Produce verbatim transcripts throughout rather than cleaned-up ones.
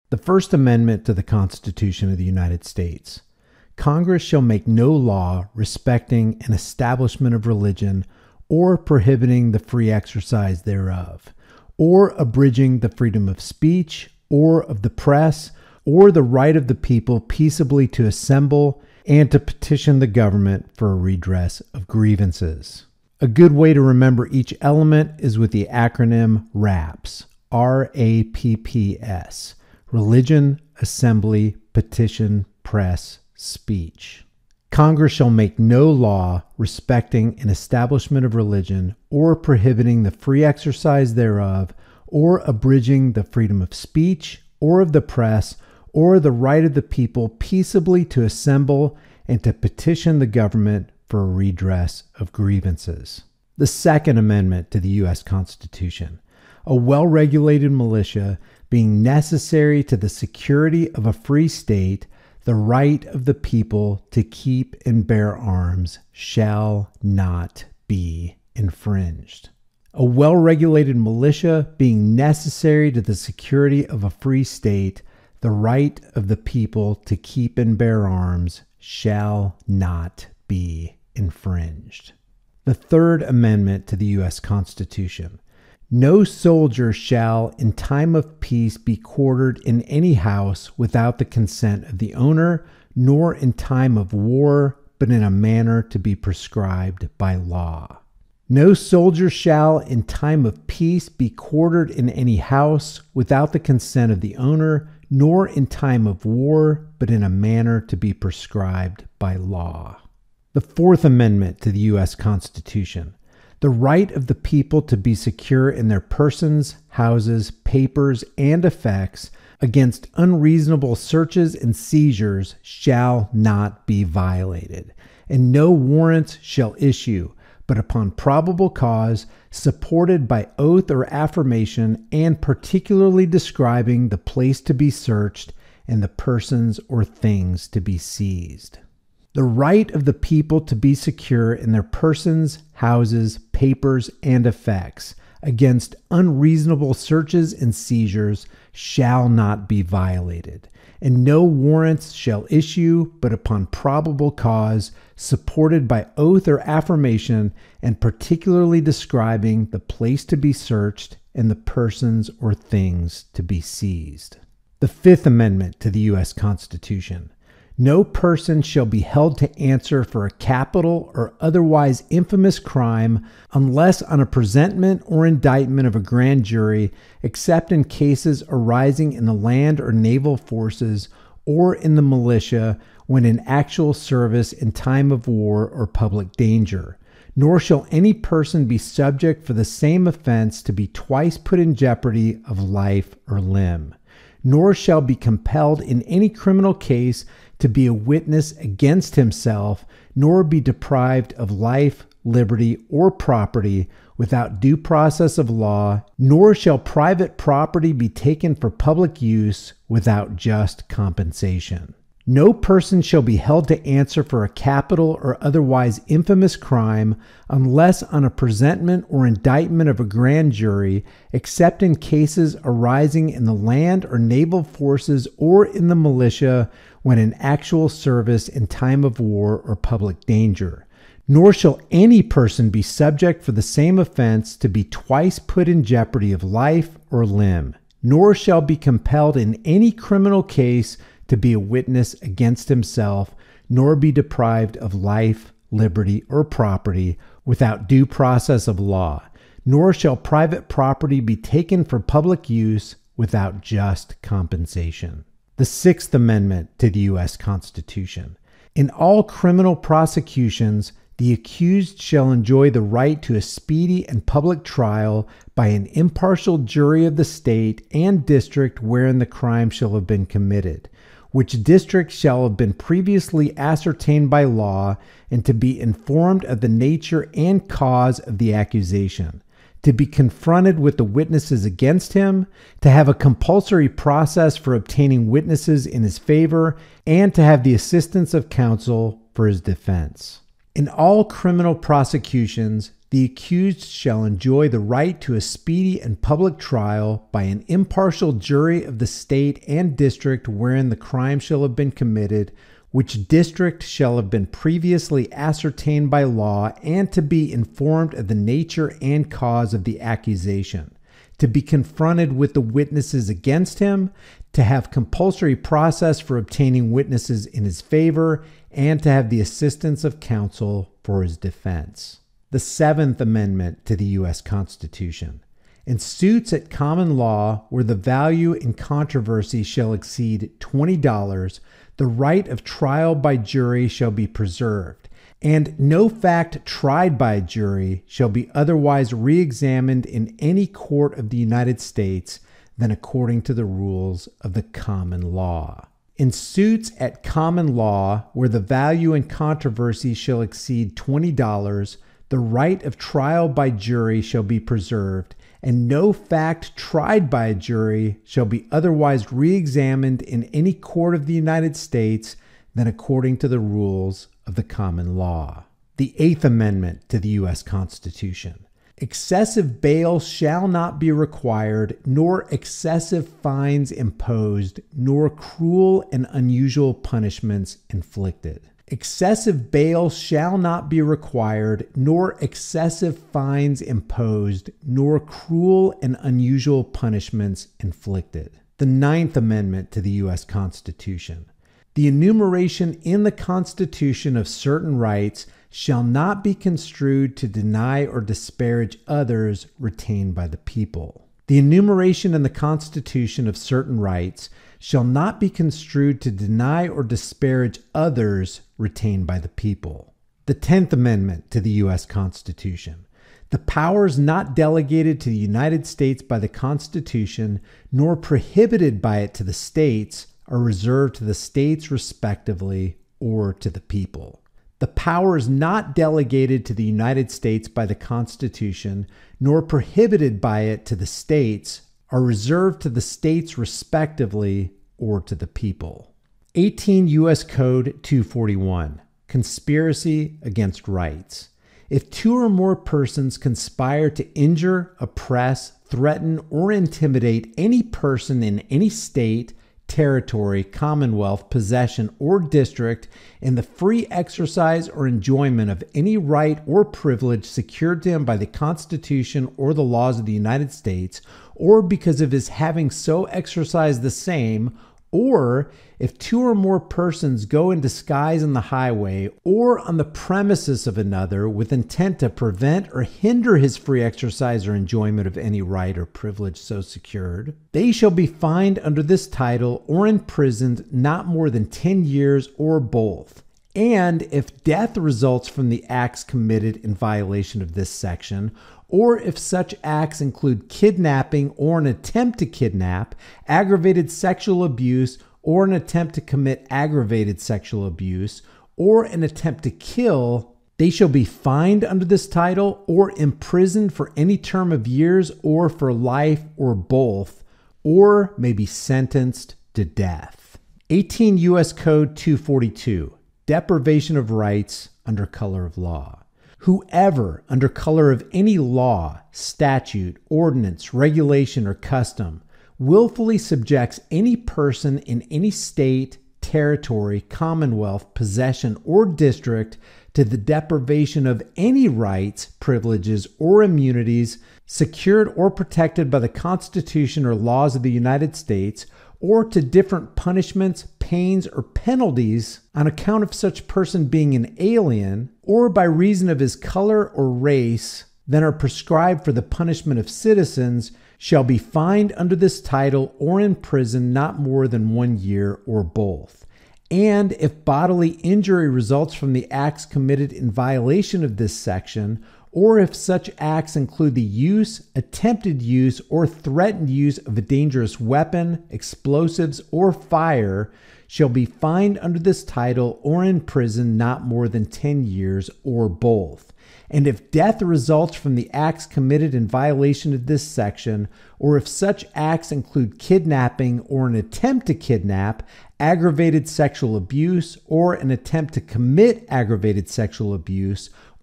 The First Amendment to the Constitution of the United States. Congress shall make no law respecting an establishment of religion or prohibiting the free exercise thereof, or abridging the freedom of speech or of the press, or the right of the people peaceably to assemble and to petition the government for a redress of grievances. A good way to remember each element is with the acronym RAPS, R A P P S, Religion, Assembly, Petition, Press, Speech. Congress shall make no law respecting an establishment of religion or prohibiting the free exercise thereof, or abridging the freedom of speech or of the press, or the right of the people peaceably to assemble and to petition the government for a redress of grievances. The Second Amendment to the U S Constitution. A well-regulated militia being necessary to the security of a free state, the right of the people to keep and bear arms shall not be infringed. A well-regulated militia being necessary to the security of a free state, the right of the people to keep and bear arms shall not be infringed. The Third Amendment to the U S Constitution. No soldier shall, in time of peace, be quartered in any house without the consent of the owner, nor in time of war, but in a manner to be prescribed by law. No soldier shall, in time of peace, be quartered in any house without the consent of the owner, nor in time of war, but in a manner to be prescribed by law. The Fourth Amendment to the U S Constitution. The right of the people to be secure in their persons, houses, papers, and effects against unreasonable searches and seizures shall not be violated, and no warrants shall issue, but upon probable cause, supported by oath or affirmation, and particularly describing the place to be searched and the persons or things to be seized. The right of the people to be secure in their persons, houses, papers, and effects against unreasonable searches and seizures shall not be violated, and no warrants shall issue but upon probable cause, supported by oath or affirmation, and particularly describing the place to be searched and the persons or things to be seized. The Fifth Amendment to the U S Constitution. No person shall be held to answer for a capital or otherwise infamous crime unless on a presentment or indictment of a grand jury, except in cases arising in the land or naval forces or in the militia when in actual service in time of war or public danger. Nor shall any person be subject for the same offense to be twice put in jeopardy of life or limb. Nor shall be compelled in any criminal case to be a witness against himself, nor be deprived of life, liberty, or property without due process of law, nor shall private property be taken for public use without just compensation. No person shall be held to answer for a capital or otherwise infamous crime unless on a presentment or indictment of a grand jury, except in cases arising in the land or naval forces or in the militia when in actual service in time of war or public danger. Nor shall any person be subject for the same offense to be twice put in jeopardy of life or limb. Nor shall be compelled in any criminal case to be a witness against himself, nor be deprived of life, liberty, or property without due process of law, nor shall private property be taken for public use without just compensation. The Sixth Amendment to the U S Constitution. In all criminal prosecutions, the accused shall enjoy the right to a speedy and public trial by an impartial jury of the state and district wherein the crime shall have been committed, which district shall have been previously ascertained by law, and to be informed of the nature and cause of the accusation, to be confronted with the witnesses against him, to have a compulsory process for obtaining witnesses in his favor, and to have the assistance of counsel for his defense. In all criminal prosecutions, the accused shall enjoy the right to a speedy and public trial by an impartial jury of the state and district wherein the crime shall have been committed, which district shall have been previously ascertained by law, and to be informed of the nature and cause of the accusation, to be confronted with the witnesses against him, to have compulsory process for obtaining witnesses in his favor, and to have the assistance of counsel for his defense. The Seventh Amendment to the U S Constitution. In suits at common law where the value in controversy shall exceed twenty dollars, the right of trial by jury shall be preserved, and no fact tried by a jury shall be otherwise re-examined in any court of the United States than according to the rules of the common law. In suits at common law where the value in controversy shall exceed twenty dollars, the right of trial by jury shall be preserved, and no fact tried by a jury shall be otherwise re-examined in any court of the United States than according to the rules of the common law. The Eighth Amendment to the U S Constitution. Excessive bail shall not be required, nor excessive fines imposed, nor cruel and unusual punishments inflicted. Excessive bail shall not be required, nor excessive fines imposed, nor cruel and unusual punishments inflicted. The Ninth Amendment to the U S Constitution. The enumeration in the Constitution of certain rights shall not be construed to deny or disparage others retained by the people. The enumeration in the Constitution of certain rights shall not be construed to deny or disparage others retained by the people. The Tenth Amendment to the U S Constitution. The powers not delegated to the United States by the Constitution, nor prohibited by it to the states, are reserved to the states respectively or to the people. The powers not delegated to the United States by the Constitution, nor prohibited by it to the states, are reserved to the states respectively or to the people. eighteen U S Code two forty-one. Conspiracy against rights. If two or more persons conspire to injure, oppress, threaten, or intimidate any person in any state, territory, commonwealth, possession, or district in the free exercise or enjoyment of any right or privilege secured to him by the Constitution or the laws of the United States, or because of his having so exercised the same, or if two or more persons go in disguise on the highway or on the premises of another with intent to prevent or hinder his free exercise or enjoyment of any right or privilege so secured, they shall be fined under this title or imprisoned not more than ten years or both. And if death results from the acts committed in violation of this section, or if such acts include kidnapping or an attempt to kidnap, aggravated sexual abuse, or an attempt to commit aggravated sexual abuse, or an attempt to kill, they shall be fined under this title or imprisoned for any term of years or for life or both, or may be sentenced to death. eighteen U S Code two forty-two. Deprivation of rights under color of law. Whoever, under color of any law, statute, ordinance, regulation, or custom, willfully subjects any person in any state, territory, commonwealth, possession, or district to the deprivation of any rights, privileges, or immunities secured or protected by the Constitution or laws of the United States, or to different punishments, pains, or penalties on account of such person being an alien, or by reason of his color or race, than are prescribed for the punishment of citizens, shall be fined under this title or imprisoned not more than one year or both. And if bodily injury results from the acts committed in violation of this section, or if such acts include the use, attempted use, or threatened use of a dangerous weapon, explosives, or fire, shall be fined under this title or imprisoned not more than ten years or both. And if death results from the acts committed in violation of this section, or if such acts include kidnapping or an attempt to kidnap, aggravated sexual abuse, or an attempt to commit aggravated sexual abuse,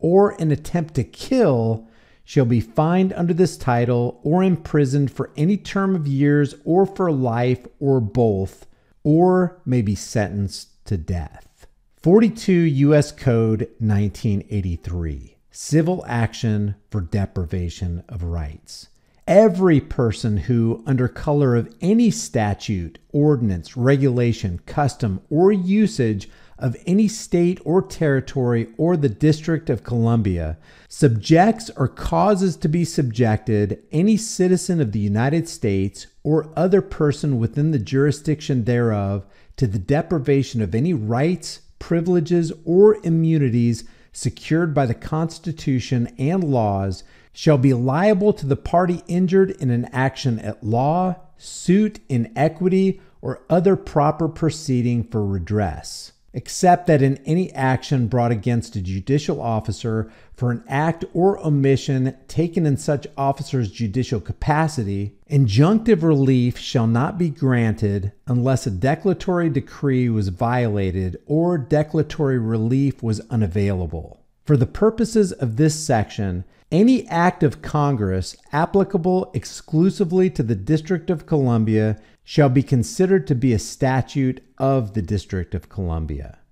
or an attempt to kill shall be fined under this title or imprisoned for any term of years or for life or both, or may be sentenced to death. forty-two U S Code nineteen eighty-three, Civil Action for Deprivation of Rights. Every person who, under color of any statute, ordinance, regulation, custom, or usage of any state or territory or the District of Columbia, subjects or causes to be subjected any citizen of the United States or other person within the jurisdiction thereof to the deprivation of any rights, privileges, or immunities secured by the Constitution and laws, shall be liable to the party injured in an action at law, suit in equity, or other proper proceeding for redress, except that in any action brought against a judicial officer for an act or omission taken in such officer's judicial capacity, injunctive relief shall not be granted unless a declaratory decree was violated or declaratory relief was unavailable. For the purposes of this section, any act of Congress applicable exclusively to the District of Columbia shall be considered to be a statute of the District of Columbia.